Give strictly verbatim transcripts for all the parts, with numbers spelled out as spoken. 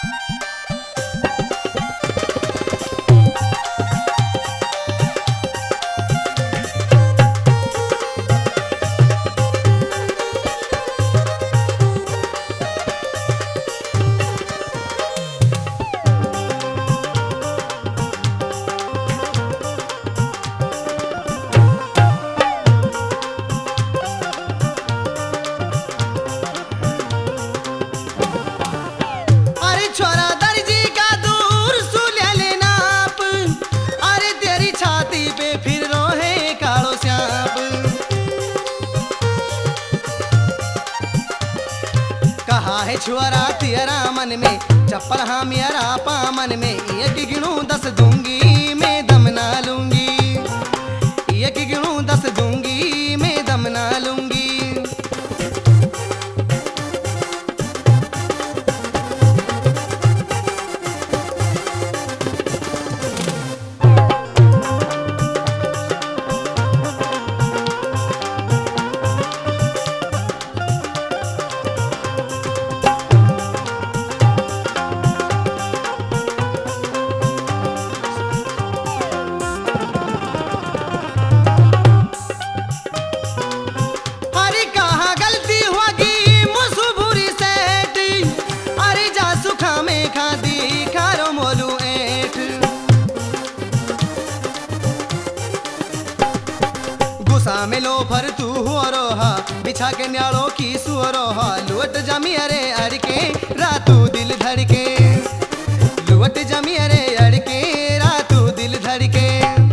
छुआरा तेरा मन में चप्पल हाँ मेरा पामन में एक गिनूं दस दूंगी मैं दम ना लूंगी, एक गिनूं दस दूंगी मैं दम ना लूंगी। में लो फर तू हो रोहा बिछा के न्याड़ो की सुरोहा लुट जमी अरे अड़के रातू दिल धड़के, लुट जमी अरे अड़के रातू दिल धड़के।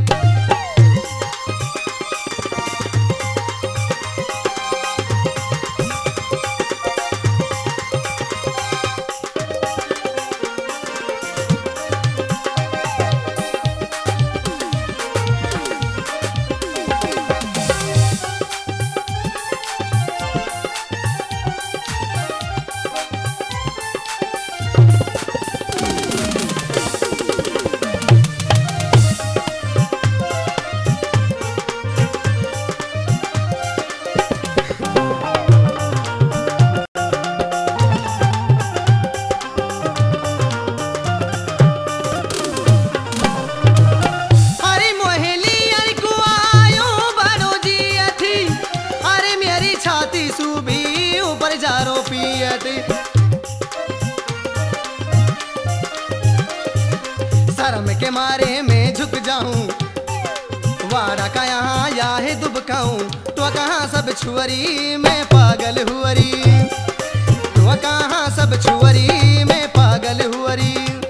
शर्म के मारे मैं झुक जाऊं वाड़ा का यहाँ या है दुबकाऊं तो कहाँ सब छुअरी मैं पागल हुअरी, तो कहाँ सब छुअरी मैं पागल हुअरी।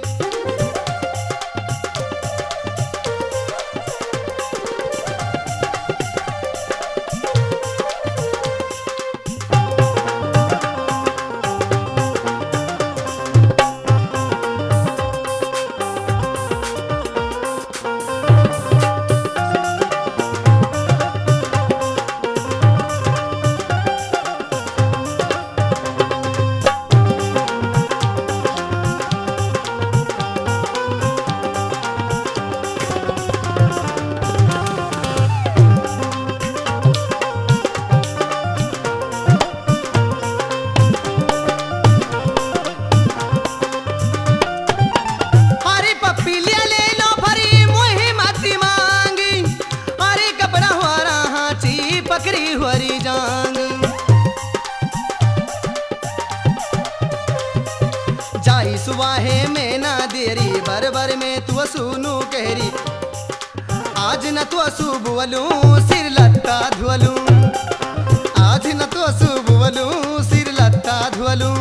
जाई सुवाहे में ना देरी बर बर में तू सुनू कहरी आज न तो सुबुलू सिर लत्ता धुलू, आज न तो सुबुलू सिर लत्ता धुलू।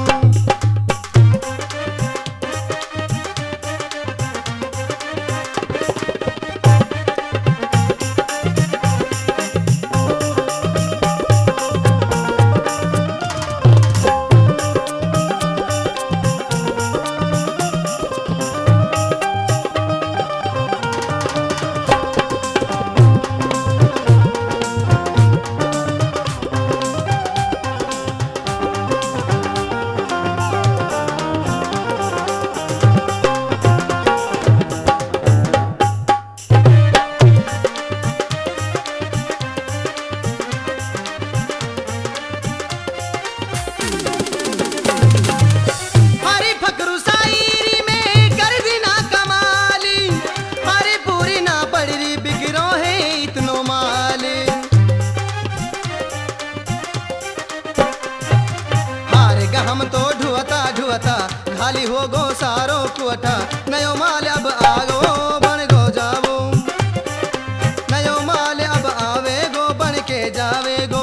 वता खाली हो गो सारो कुअठा नयो माल अब आगो बन गो जावो नयो माल अब आवे गो बन के जावे गो।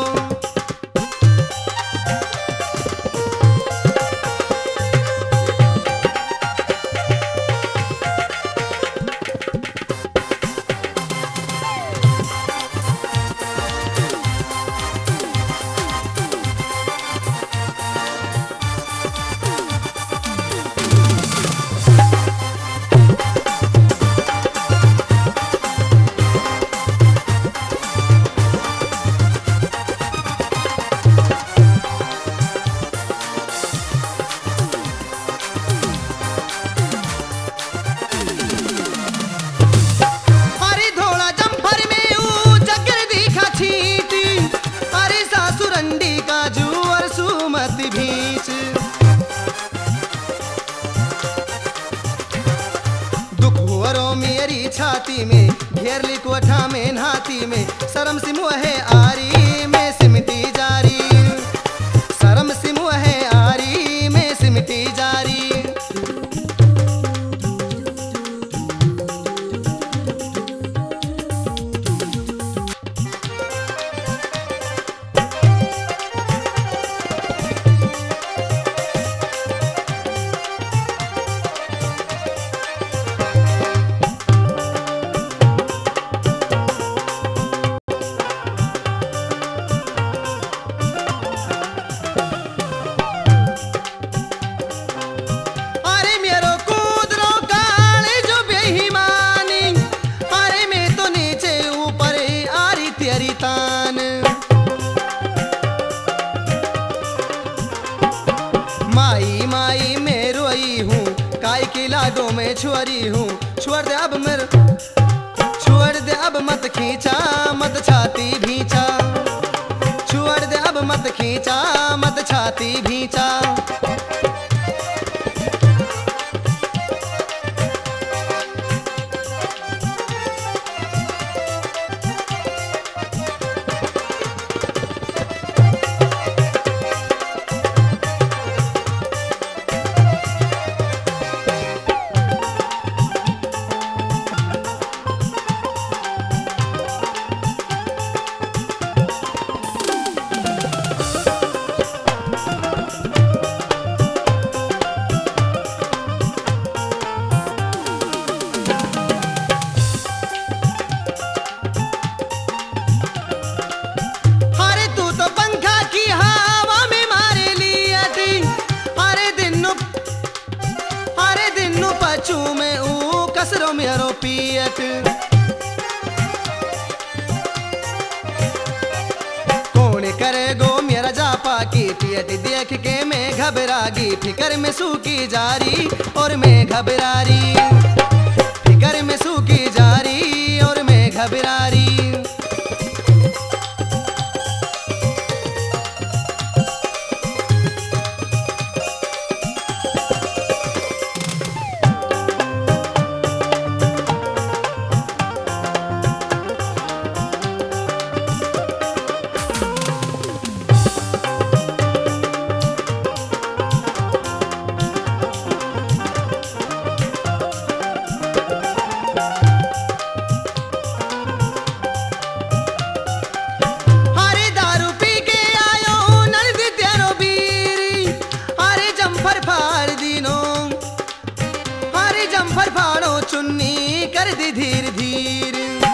छाती में घेर ली कोठा में नाती में शर्म सी मुँह है आरी में सिमटी जारी शर्म सी मुँह है आरी में सिमटी जारी। माई माई मैं रोई हूँ काय की लाडो में छुअरी हूँ छोड़ दे अब मेर छोड़ दे अब मत खींचा मत छाती भींचा छोड़ दे अब मत खींचा मत छाती भींचा। कसरो मेरो पियत कौन करे गो मेरा जापा की पियत देख के मैं घबरागी फिकर में सूखी जारी और मैं घबरारी फिकर में सूखी जारी और मैं घबरारी। चुन्नी कर दी धीर धीर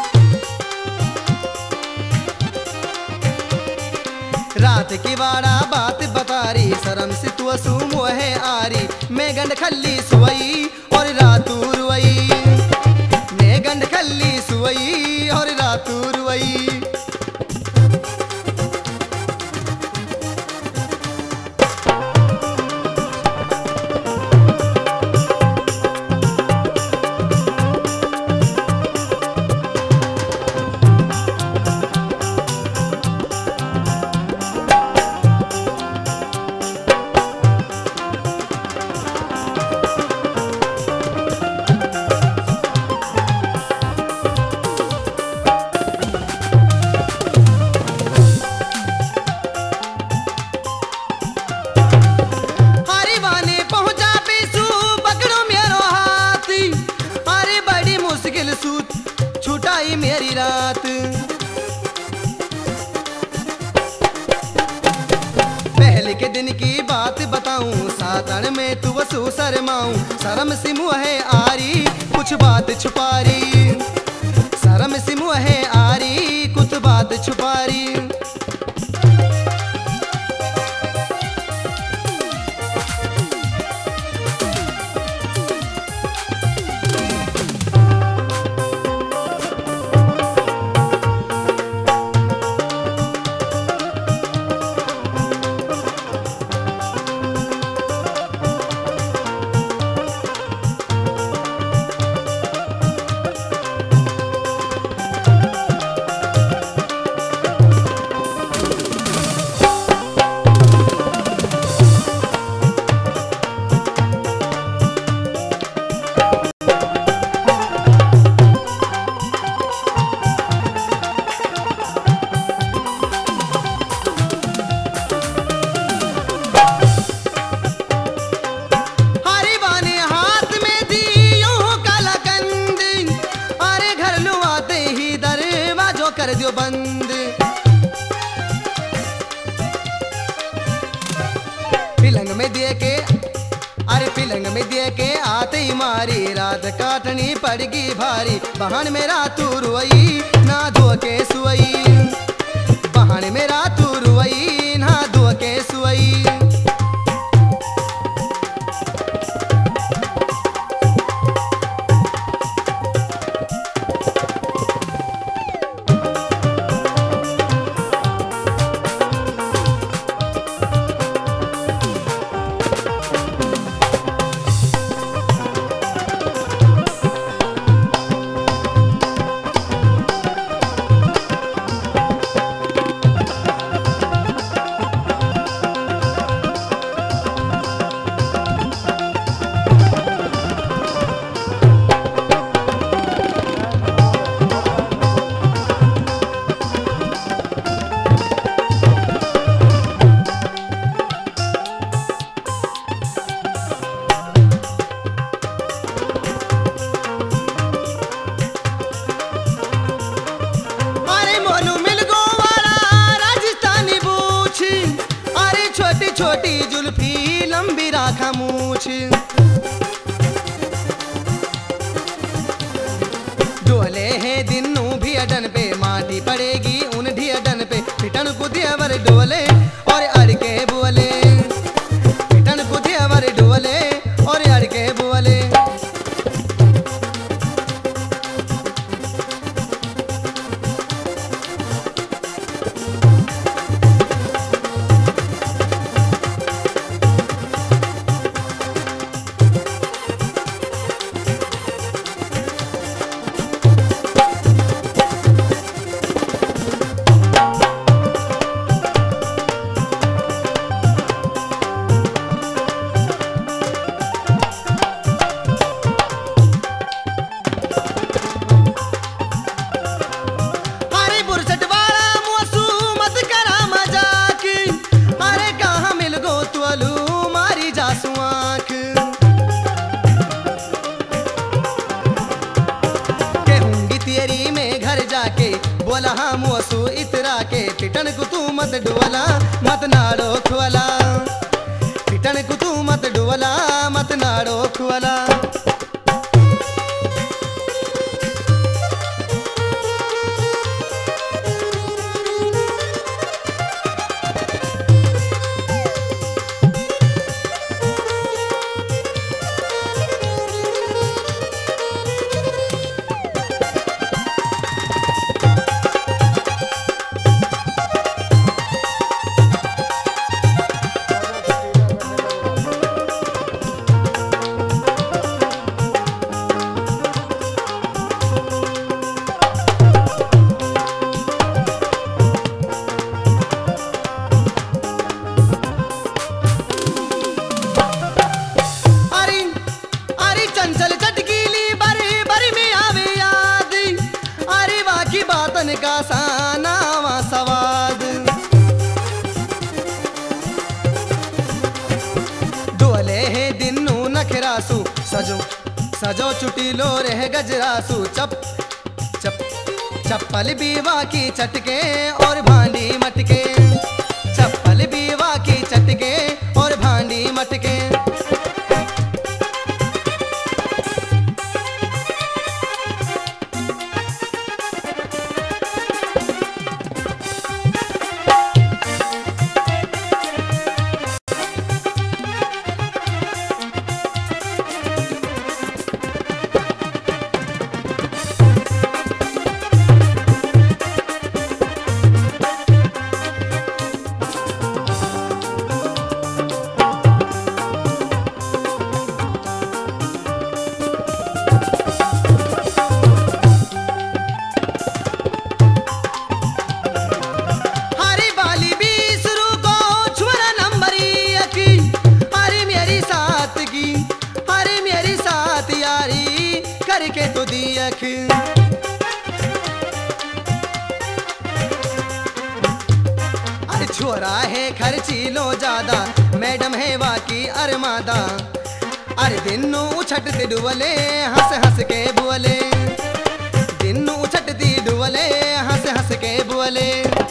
रात की वाड़ा बात बतारी शर्म से तू सुमो है आरी मैं गंड खल्ली सुवई और रातू रुवई मैं गंड खल्ली सुवई और रातू रुवई। रात। पहले के दिन की बात बताऊं, सातन में तू वसु शर्माऊं। शर्म सी मुँहे आरी कुछ बात छुपारी, शर्म सी मुँहे आरी कुछ बात छुपारी। कर दियो बंद। पिलंग में दिए के, अरे पिलंग में दिए के आते ही मारी, रात काटनी पड़गी भारी। बहन मेरा तू रुई ना धो के सुई, बहन मेरा तू रुई ना धो के सुई। छोटी जुल्फी लंबी राखा मूछ, डोले है दिनू भी अडन पे, माटी पड़ेगी उन ढी अडन पे। पिटन को दियावर डोले और अड़के बोले, पिटन को दियावर डोले और अड़के बोले। बोला हम वसु इतरा के, पिटन को तू मत डोला मत नाड़ो खुआला, पिटन को तू मत डोला मत नाड़ो खुआला। का सानावा सवाद, डोले है दिनू नखरासू, सजो सजो चुटीलो रह गजरासू। चप चप चप्पल बीवा की चटके और भांडी मटके, चप्पल बीवा की चटके और भांडी मटके। करके तो दी अख, अरे छोरा है खर्चीलो ज्यादा, मैडम है वाकी अरमादा। अरे दिनू उछटती डुबले हंस हंस के बुअले, दिनू उछटती डुबले हंस हंस के बुअले।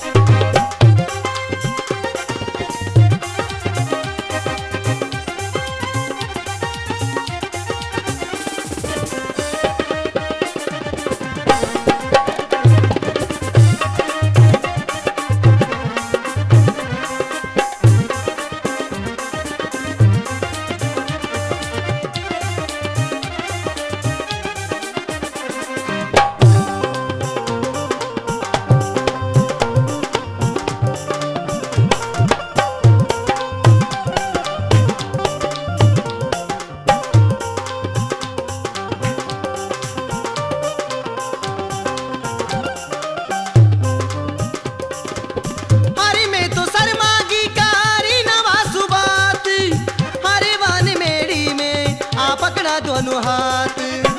दोनों हाथ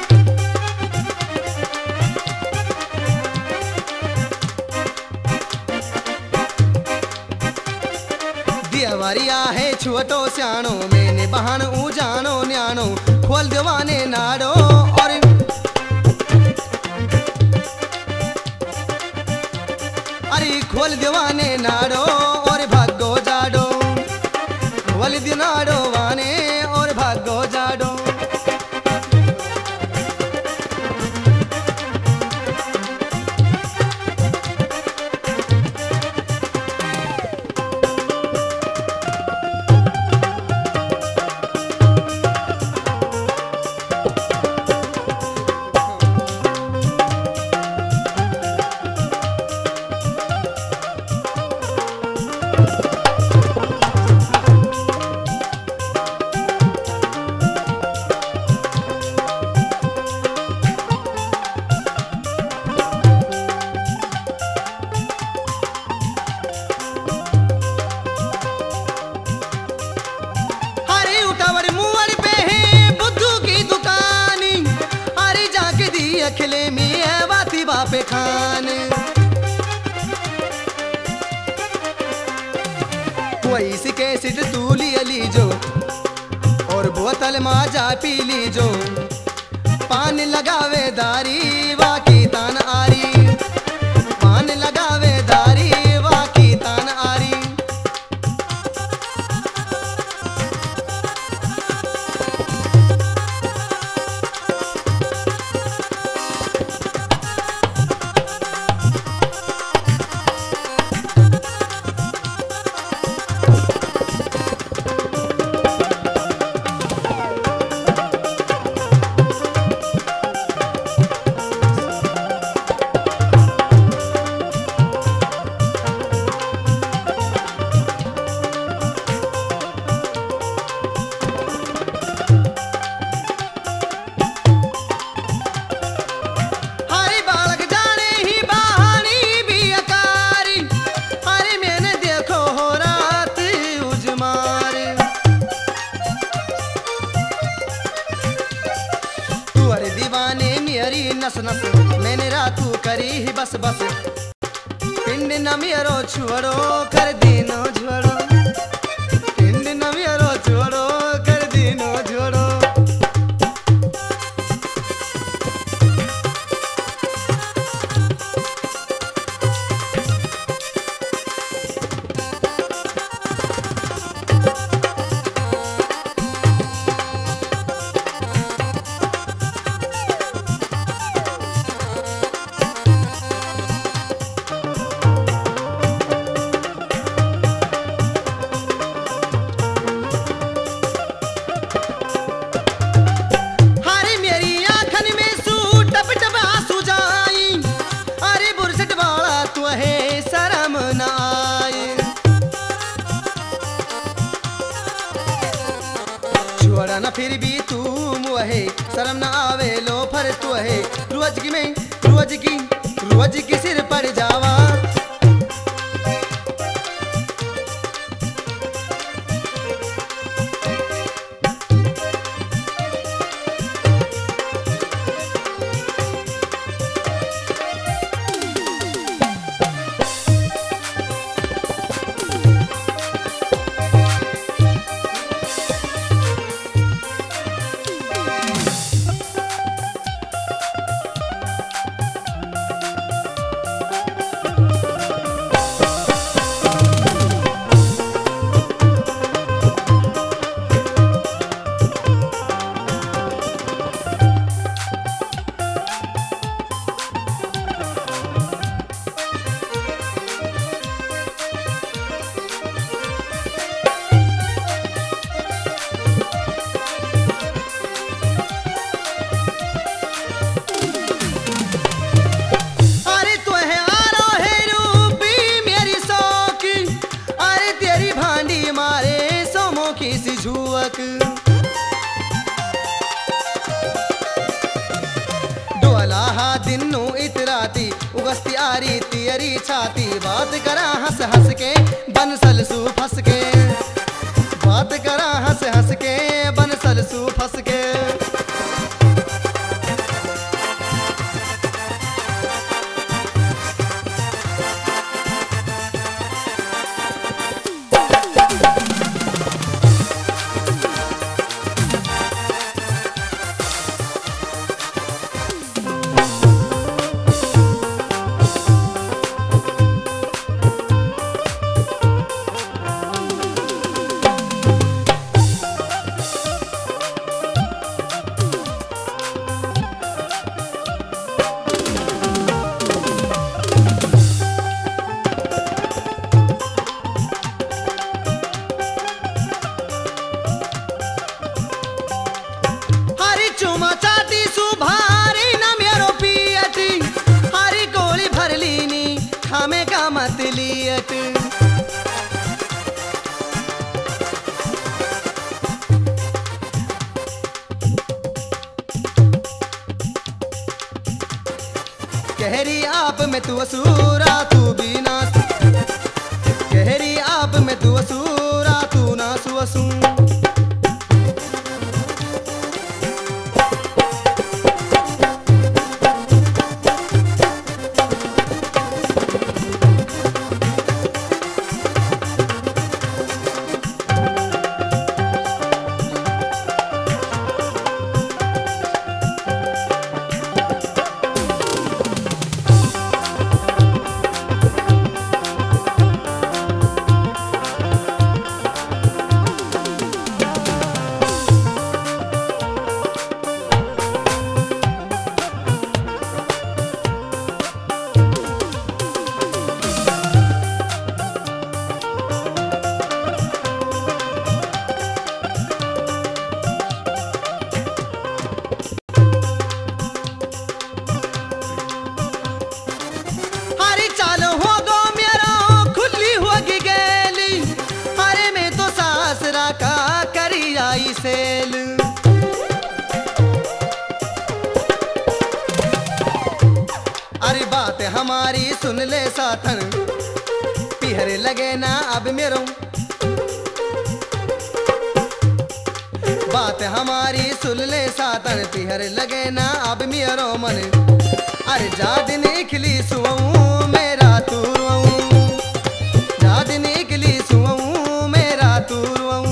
दियवरिया है छोटो स्याणो, मैंने बहन ऊ जानो न्यानो। खोल दीवाने नाड़ो और अरे खोल दीवाने नाड़ो और भागो जाडो, खोल दिनाड़ो वाने और भागो जाडो। अखिले मियाँ बाती बापे खान, कोई सी कैसेट तू लिया लीजो और बोतल माजा पी लीजो। पान लगावे दारी वाकी तान आरी, पान लगावे दारी वाकी तान आरी। नस नस मैंने रातू करी ही बस बस, पिंड न मेरो छोड़ो कर दीनो छोड़ो, पिंड न मेरो छोड़ो कर दीनो छोड़ो। फिर भी तू मुहे शर्म न आवे लो फर तू है रोज की में रोज की रोज की सिर पर जावा। डोलाहा दिनू इतराती उगस्ती आरी तियरी छाती बात करा हंस हंस के बनसल सू फंस के बात करा हंस हंस के बनसल सू फंस के। कहरी आप में तू असूरा तू भी ना कहरी आप में तू असूरा तू ना सुअसू। अरे बात हमारी सुन ले साथन पिहरे लगे ना अब मेरो बात हमारी सुन ले साथन पिहरे लगे ना अब मेरो मन। अरे जा दिन निकली सुवऊं मेरा तुरवऊं जा दिन निकली सुवऊं मेरा तुरवऊं।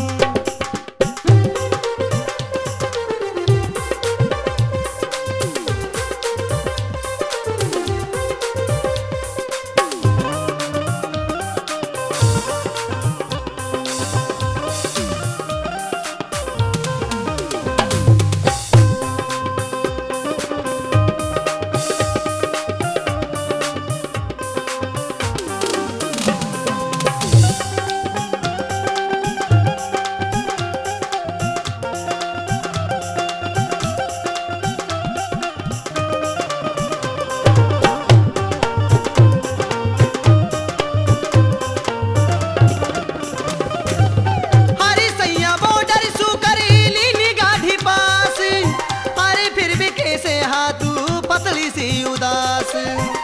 सी उदास।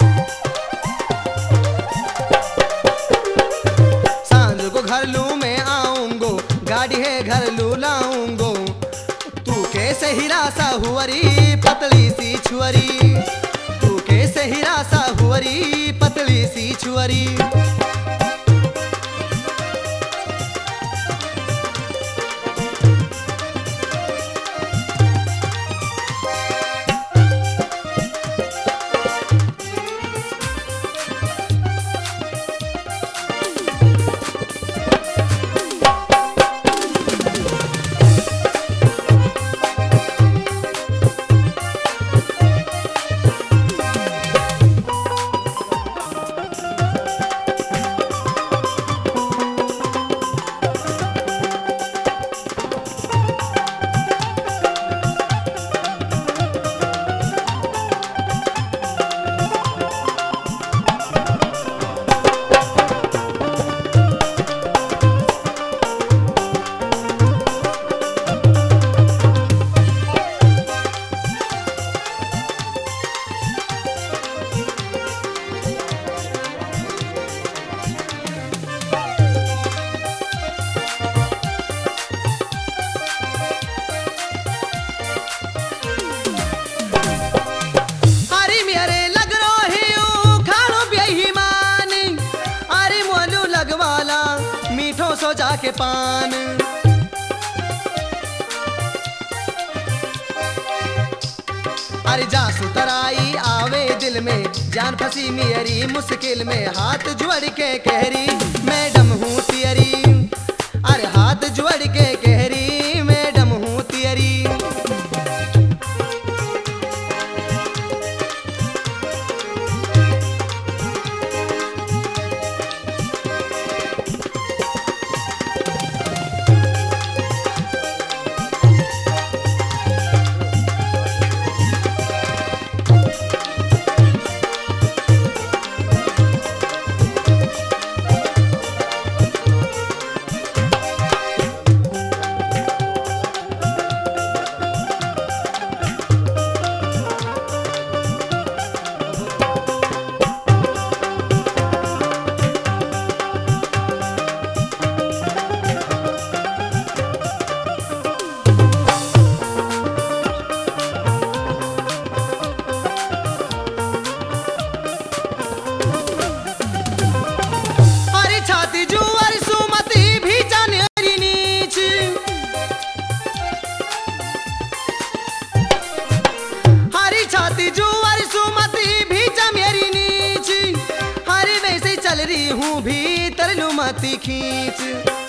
सांझ को घर लू मैं आऊंगो, गाड़ी है घर लू लाऊंगो, तू कैसे हिरासा हुअरी पतली सी छुअरी, तू कैसे हिरासा हुअरी पतली सी छुअरी। सो जाके पान अरे जा सुतराई आवे दिल में, जान फंसी मेरी मुश्किल में, हाथ जोड़ के कहरी मैडम हूँ तियरी, अरे हाथ जोड़ के कहरी मैडम हूँ तियरी। हूँ भीतर लू मती खींच,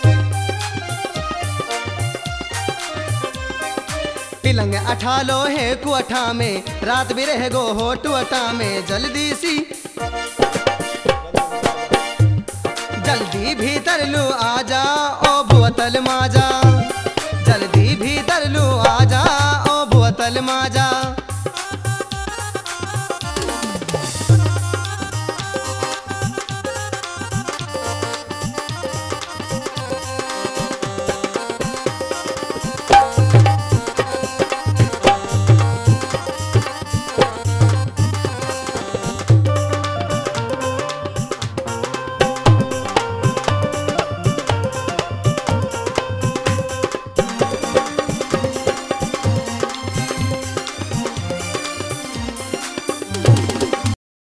पिलंग अठा लो है कुअठा में, रात भी रह गो हो टुअटा में, जल्दी सी जल्दी भीतर लू आजा ओ बोतल माजा, जल्दी भीतर लू आजा ओ बोतल माजा।